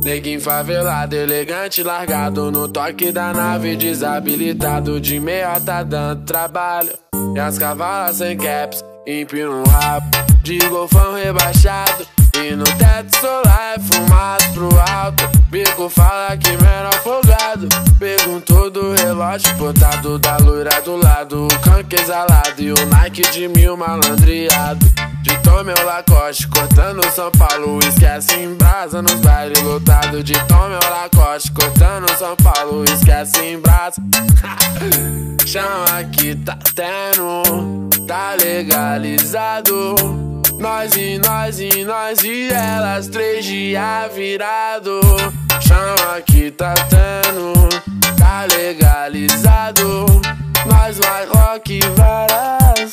Neguinho favelado, elegante, largado no toque da nave, desabilitado de meia tá dando trabalho. E as cavalas sem caps, empina um rabo de golfão rebaixado. E no teto solar é fumado pro alto. Bico fala que menor folgado. Perguntou do relógio botado da loira do lado. O canque exalado e o Nike de 1000 malandreado. De Tom meu Lacoste, cortando São Paulo. Esquece em brasa nos bailes lotados. De Tom meu Lacoste, cortando São Paulo. Esquece em brasa. Chama que tá tendo, tá legalizado. Nós e elas 3 dias virado. Chama que tá tendo, tá legalizado. Nós mais rock e varas.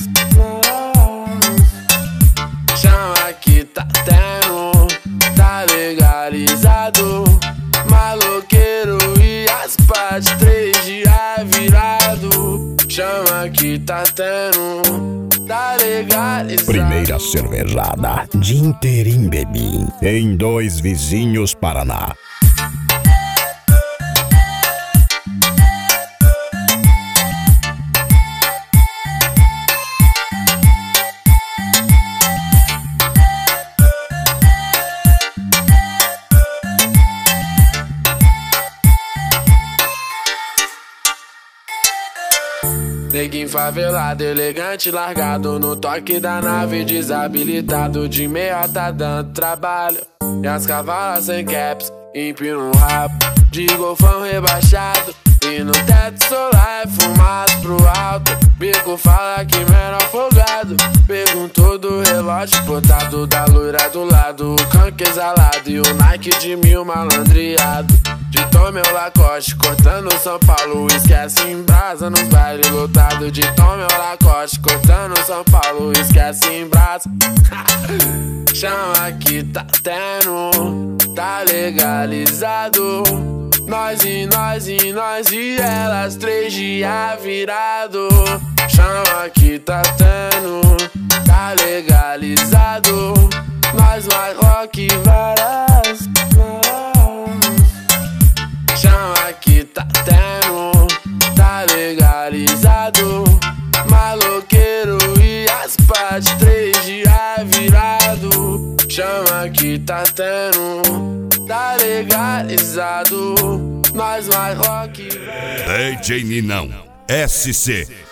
Chama que tá tendo, tá legalizado. Maloqueiro e as partes 3 dias virado. Chama que tá tendo, tá legalizado. Primeira cervejada de Interim Bebi em Dois Vizinhos, Paraná. Neguinho favelado, elegante, largado no toque da nave, desabilitado de meia tá dando trabalho. E as cavalas sem caps, empina um rabo de golfão rebaixado. E no teto solar é fumado pro alto. Bico fala que menor folgado. Perguntou do relógio botado da loira do lado. O canque exalado e o Nike de 1000 malandreado. De Tom meu Lacoste, cortando São Paulo. Esquece em brasa nos bailes lotados. De Tom meu Lacoste, cortando São Paulo. Esquece em brasa. Chama que tá tendo, tá legalizado. Nós e elas 3 dias virado. Chama que tá tendo, tá legalizado. Nós mais rock e varas. Chama que tá tendo, tá legalizado. Maloqueiro e as partes 3 dias virado. Chama que tá tendo, tá legalizado. Nós mais rock. DJ Ninão SC